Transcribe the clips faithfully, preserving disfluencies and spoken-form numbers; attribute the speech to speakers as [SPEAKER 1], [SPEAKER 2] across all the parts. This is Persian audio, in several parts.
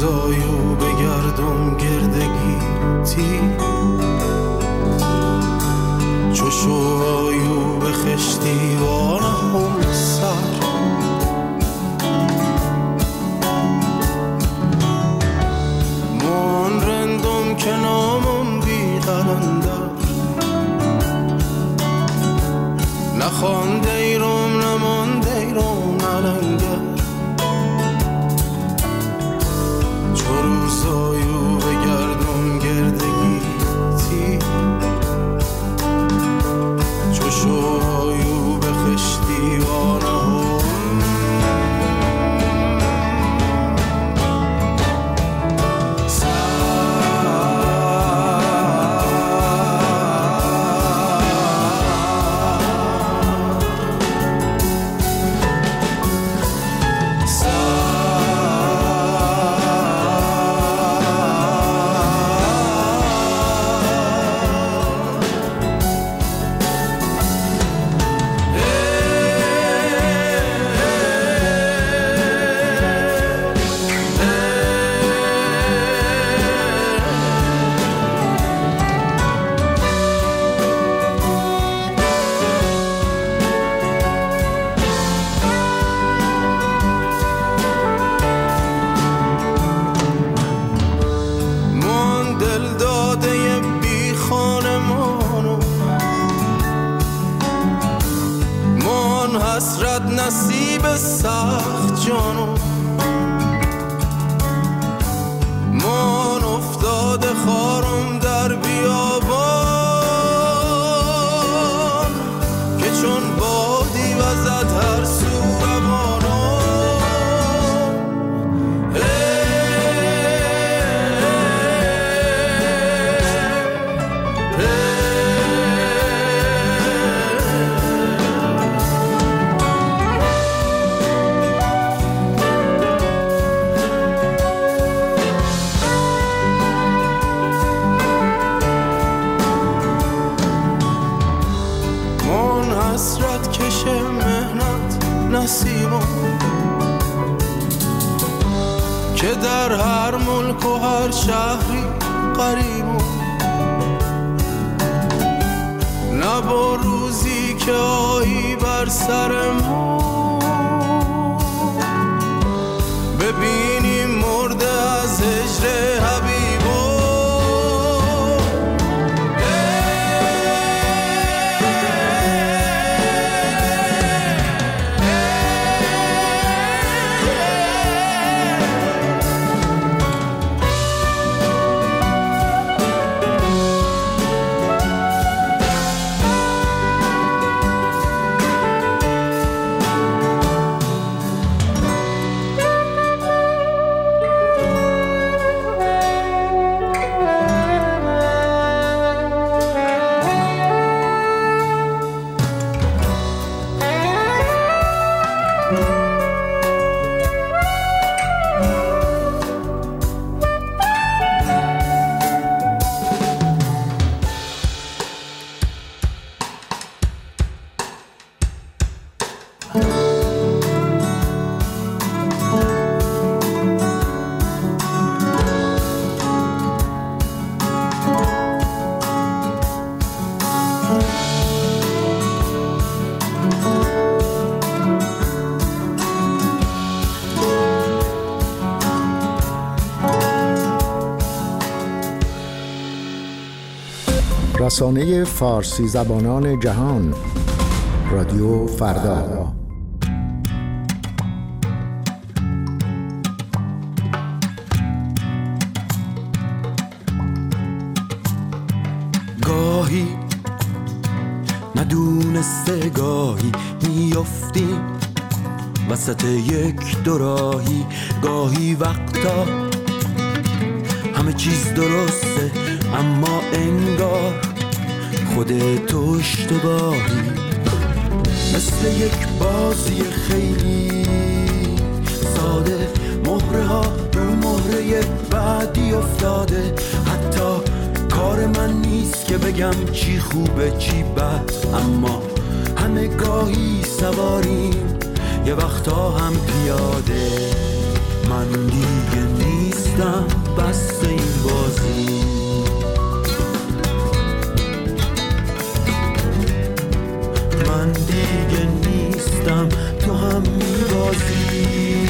[SPEAKER 1] روزایو بگردم گردگی تی چو شوهایو به خشتی وانم سر من رندم که نامم بی قلندر نخوان دیرم نمان دیرم نلنگر چو روزایو بگردم گردگی تی چو شوهایو به خشتی وانم نصیب سخت جانم من افتاده خارم در بیابان که چون بادی وزد هر سو روانم حسرت کش مهنت نصیبم که در هر ملک و هر شهری قریبم نه با روزی که آیی بر سر ما ببینیم مرده از هجر حبیبم
[SPEAKER 2] رسانه فارسی زبانان جهان رادیو فردا.
[SPEAKER 1] گاهی ندونسته گاهی میافتیم وسط یک دوراهی، گاهی وقتا همه چیز درسته اما انگار خودت اشتباهی، مثل یک بازی خیلی ساده، مهره ها رو مهره بعدی افتاده، حتی کار من نیست که بگم چی خوبه چی بد، اما همه گاهی سواریم یه وقتا هم پیاده، من دیگه نیستم باختم بس این بازی. من دیگه نیستم تو هم میبازی.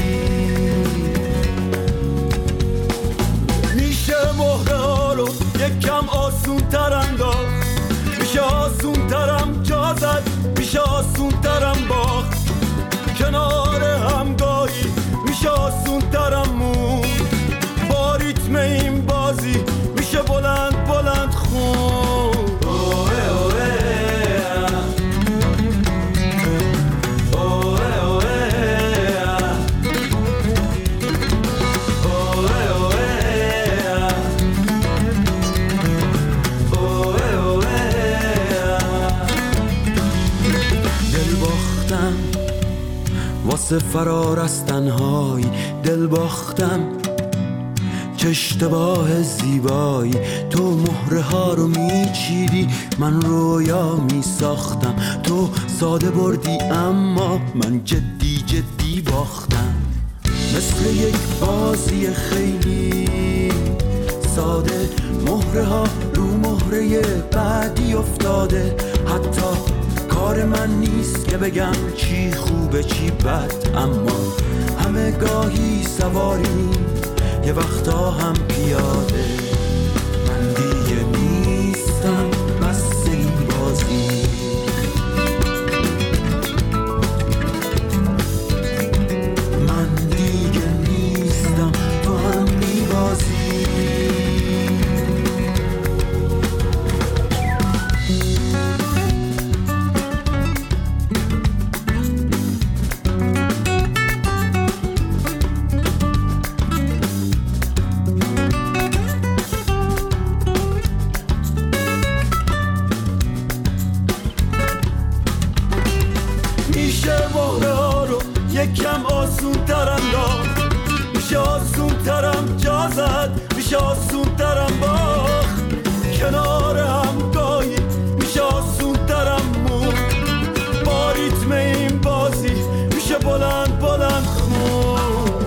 [SPEAKER 1] میشه مهره ها رو یکم آسون تر انداخت، میشه آسون ترم جا زد، میشه آسون ترم باخت کنار همگاهی، میشه آسون ترم مون با ریتم این بازی، میشه بلند بلند خون. اوه اوه واسه فرار از تنهایی دل باختم، چه اشتباه زیبایی. تو مهره ها رو میچیدی من رویا میساختم، تو ساده بردی اما من جدی جدی باختم. مثل یک بازی خیلی ساده مهره ها رو مهره بعدی افتاده. حتی کار من نیست که بگم چی خوبه چی بد، اما همه گاهی سواریم یه وقتا هم پیاده. من دیگه نیستم بس این بازی. من دیگه نیستم تو هم میبازی. یکم آسون تر انداخت، میشه آسون ترم جا زد، میشه آسون ترم باخت کنار همگاهی، میشه آسون ترم مون با ریتم این بازی، میشه بلند بلند خون.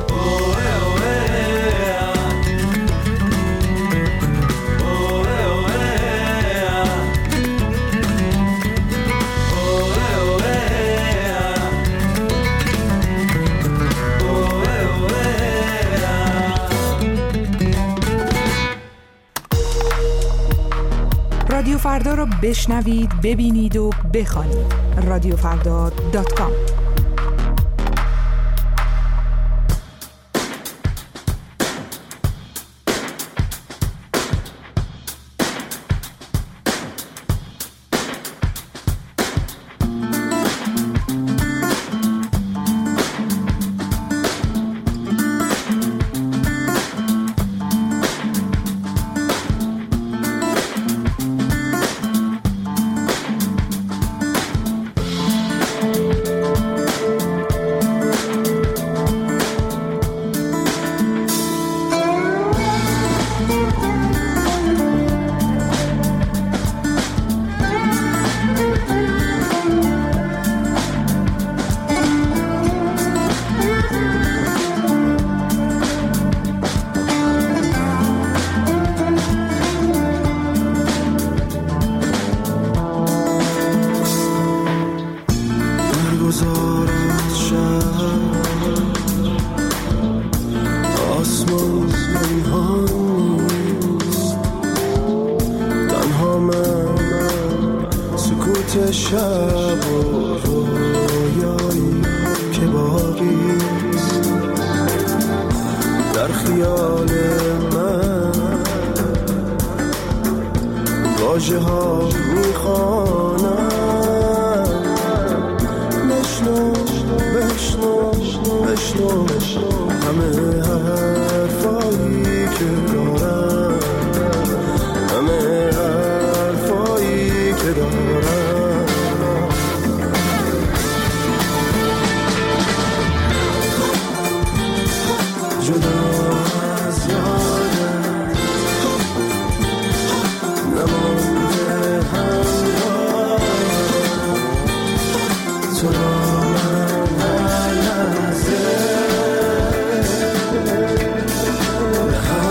[SPEAKER 3] رادیو فردا رو بشنوید، ببینید و بخوانید. رادیو فردا دات کام.
[SPEAKER 1] شب و رویایی که باقیست در خیال من، واژه ها میخوانم بشنو بشنو بشنو همه حرفایی که دارم، همه حرفایی که دارم. جدا از یادت نمانده همراه تو را من هر لحظه به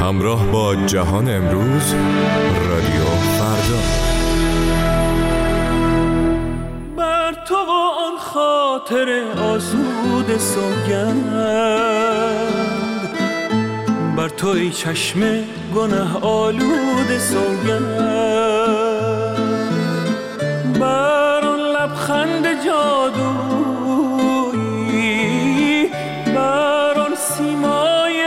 [SPEAKER 4] همراه با جهان امروز، رادیو فردا.
[SPEAKER 1] بر تو و آن خاطر آسود سوگند، بر تو ای چشم گناه آلود سوگند، بر آن لبخند جادویی، بر آن سیمای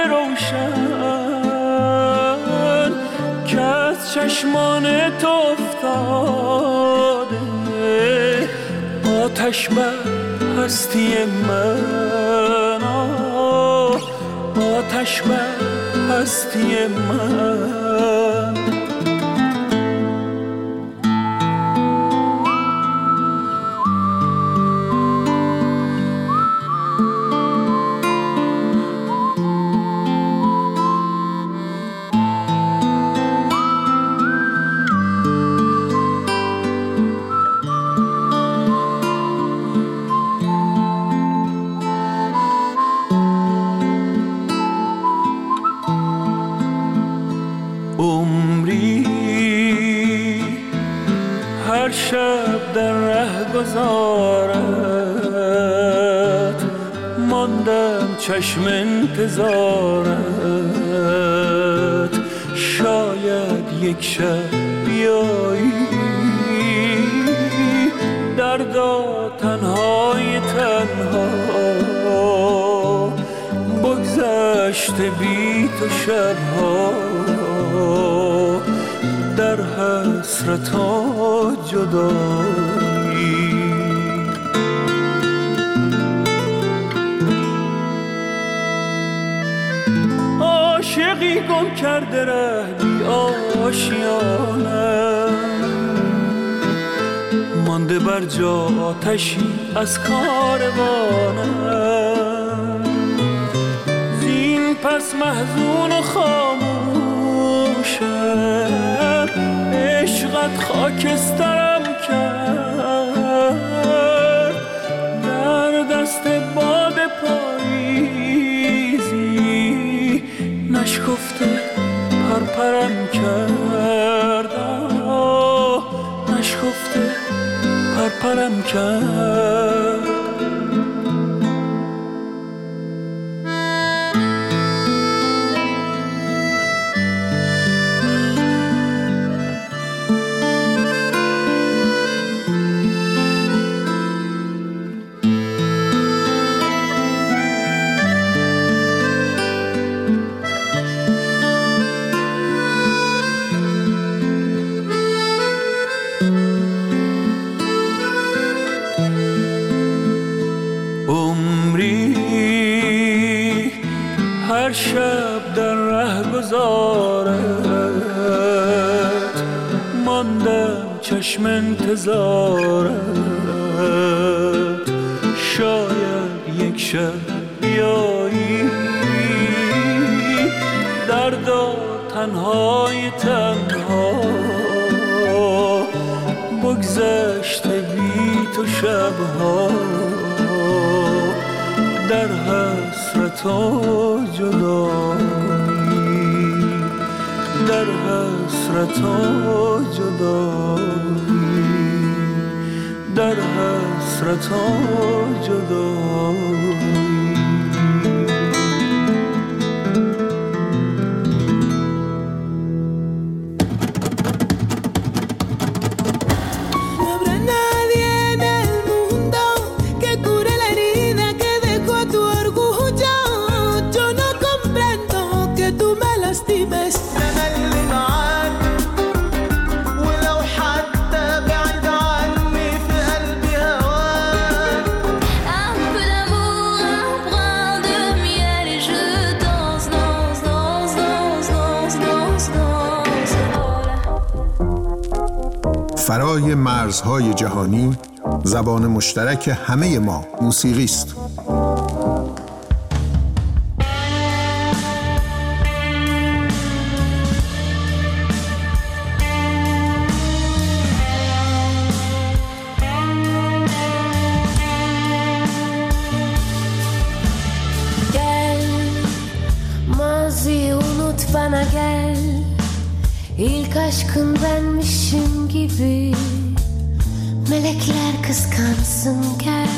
[SPEAKER 1] روشن که از چشمان تو افتاده، آتش بر هستی من، آتش بر هستی من. هر شب در ره گذارت، ماندم چشم انتظارت، شاید یک شب بیایی دردا تنهای تنها، بگذشته بی تو شبها در حسرت و جدایی. عاشقی گم کرده ره بی آشیانه، مانده بر جا آتشی از کاروانم، زین پس محزون و خاموشم، عشقت خاکسترم کرد، در دست باد پاییزی نشکفته پرپرم کرد، نشکفته پرپرم کرد. هر شب در ره گذارت، ماندم چشم انتظارت، شاید یک شب بیایی دردا تنهای تنها، بگذشته بی تو شبها در حسرت و جدایی، در حسرت و جدایی، در حسرت و جدایی.
[SPEAKER 2] فرای مرزهای جهانی، زبان مشترک همه ما موسیقی است.
[SPEAKER 5] ماضي ونطفى bana gel, ilk aşkın benmişim gibi. Melekler kıskansın gel.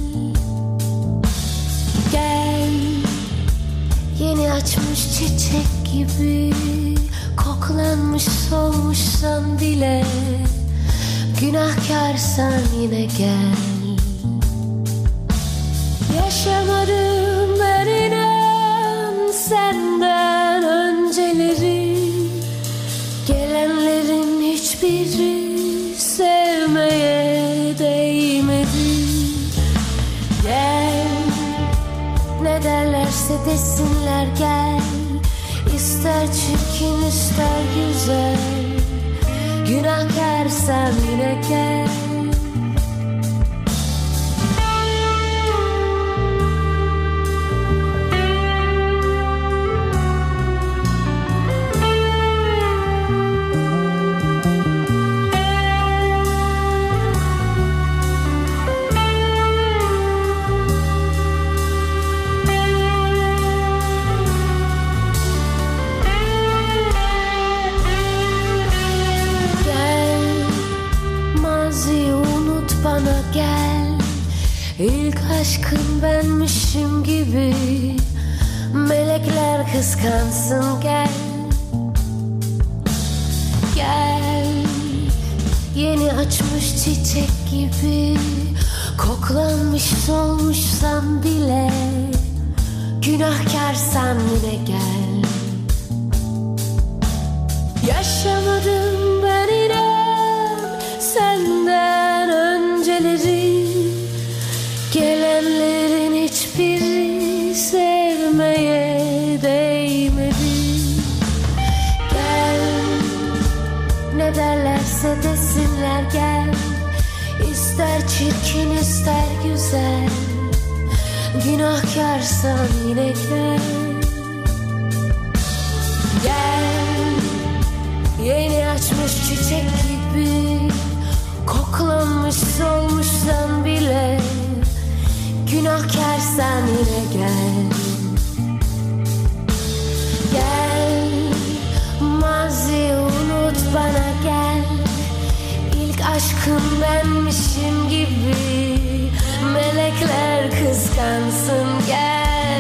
[SPEAKER 5] Gel, yeni açmış çiçek gibi. Koklanmış solmuşsan bile, günahkarsan yine gel. Yaşamadım ben inan senden önceleri. Gelenlerin hiçbiri sevmeye değmedi. Gel, ne derlerse desinler gel. İster çirkin ister güzel, günahkarsan yine gel. İlk aşkın benmişim gibi. Melekler kıskansın gel. Gel, yeni açmış çiçek gibi. Koklanmış solmuşsan bile, günahkarsan yine gel. Yaşamadım ben inan senden önceleri. Gelenlerin hiçbiri sevmeye değmedi. Gel, ne derlerse desinler gel. İster çirkin ister güzel, günahkarsan yine gel. Gel, yeni açmış çiçek gibi. Koklanmış solmuşsan bile, günahkarsan yine gel. Gel, mazi unut bana gel. İlk aşkım benmişim gibi. Melekler kıskansın gel.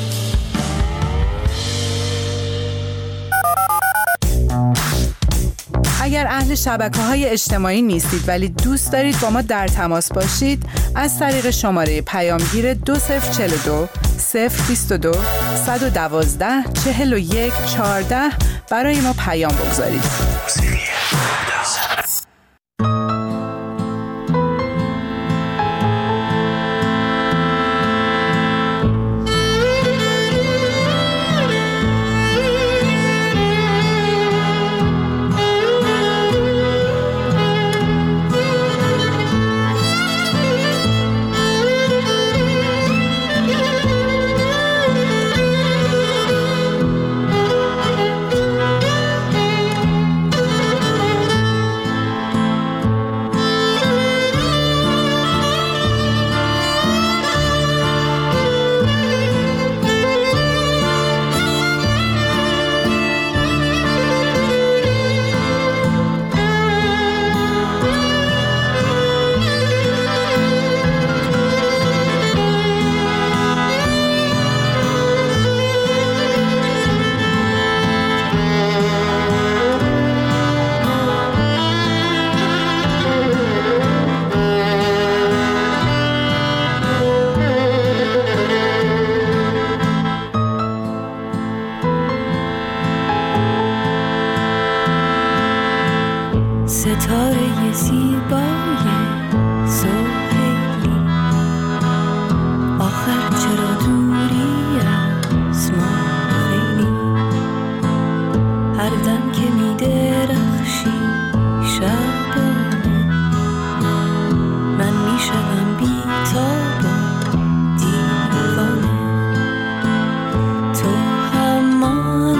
[SPEAKER 3] اگر اهل شبکه‌های اجتماعی نیستید ولی دوست دارید با ما در تماس باشید، از طریق شماره پیامگیر دو صفر چهل و دو صفر بیست و دو صد و دوازده چهل و یک چهارده برای ما پیام بگذارید.
[SPEAKER 5] ستاره زیبای سهیلی، آخر چرا دوری از ما خیلی؟ هر دم که می درخشی شبانه، من می شدم بی تاب و دیوانه. تو همان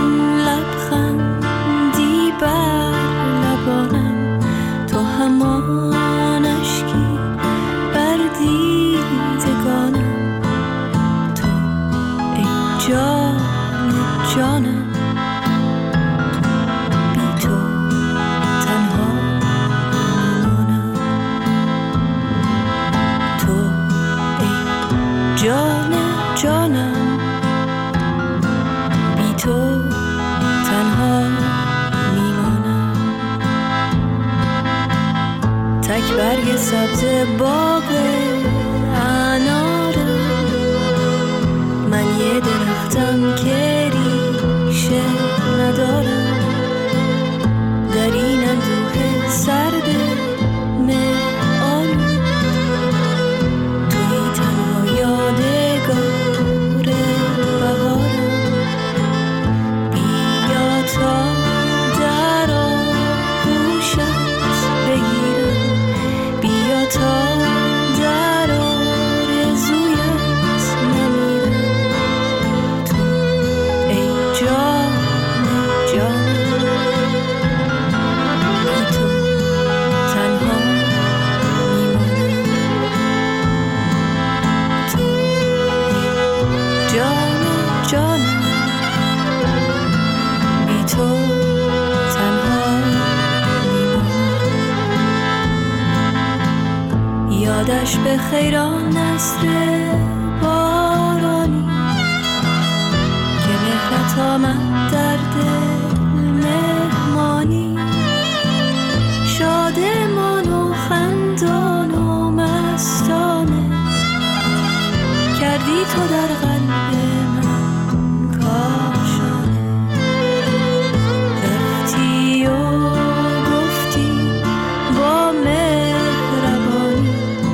[SPEAKER 5] لبخندی بر لبانم، تو همان اشکی بر دیدگانم، تو ای جان جانم. برگ سبز باغ انارم، من یه درختم که ریشه ندارم، در این اندوه سرد مه آلود توی تنها یادگار بهارم. بیا تا در آغوشت بگیرم، بیا تا در آرزویت نمیرم، تو ای جان جان، بی تو تنها میمونم، تو ای جان جان، بی تو تنها میمونم. یادش به خیران نسل بارانی که مهرت آمد در دل مهمانی، شادمان و خندان و مستانه کردی تو در قلب من کاشانه. رفتی و گفتی با مهربانی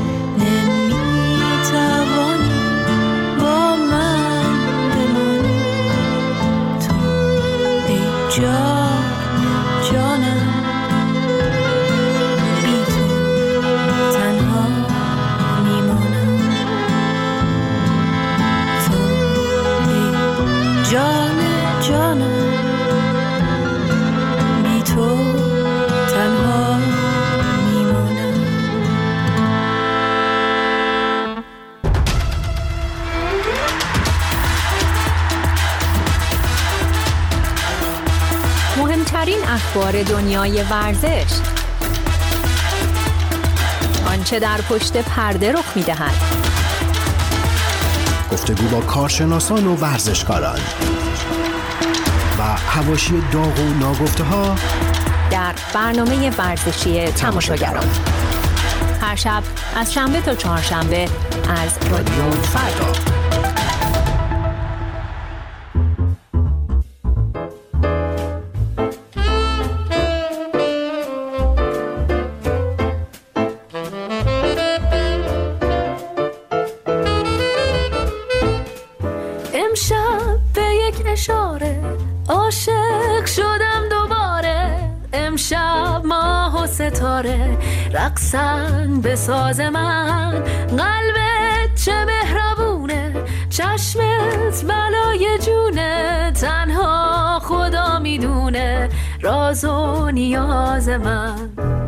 [SPEAKER 5] نمیتوانی با من بمانی، تو ای جان جانم، بی تو تنها میمانم، تو ای جان جانم، بی تو تنها میمانم.
[SPEAKER 6] مهمترین اخبار دنیای ورزش، آنچه در پشت پرده رخ می‌دهد،
[SPEAKER 7] گفتگو با کارشناسان و ورزشکاران و حواشی داغ و ناگفته‌ها
[SPEAKER 6] در برنامه ورزشی تماشاگران، هر شب از شنبه تا چهارشنبه از رادیو فردا.
[SPEAKER 5] امشب به یک اشاره عاشق شدم دوباره، امشب ماه و ستاره رقصن به ساز من، قلبت چه مهربونه، چشمت بلای جونه، تنها خدا میدونه راز و نیاز من.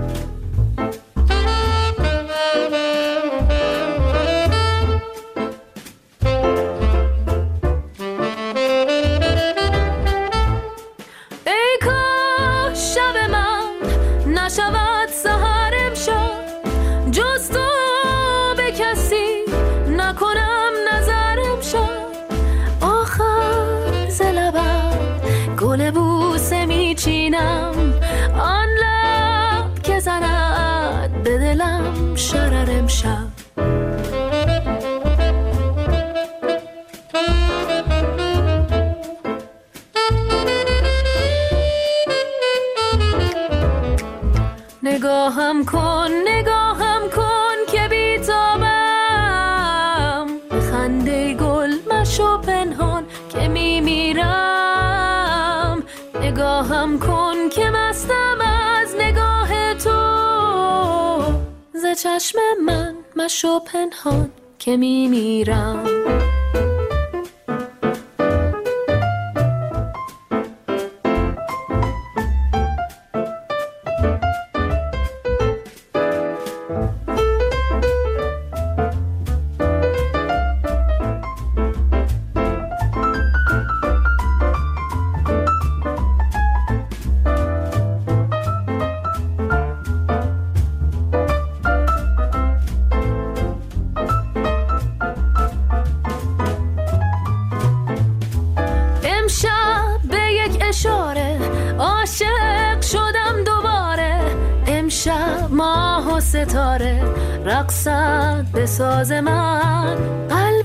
[SPEAKER 5] ای کاش شب من نشود سحر امشب، جز تو به کسی نکنم نظر امشب، آخر ز لبم گل بوسه میچینم، آن لب که زند به دلم شرر امشب. نگاهم کن نگاهم کن که بیتابم، خنده گل مشو پنهان که میمیرم، نگاهم کن که مستم از نگاه تو، ز چشم من مشو پنهان که میمیرم. ستاره رقصد به ساز من، قلب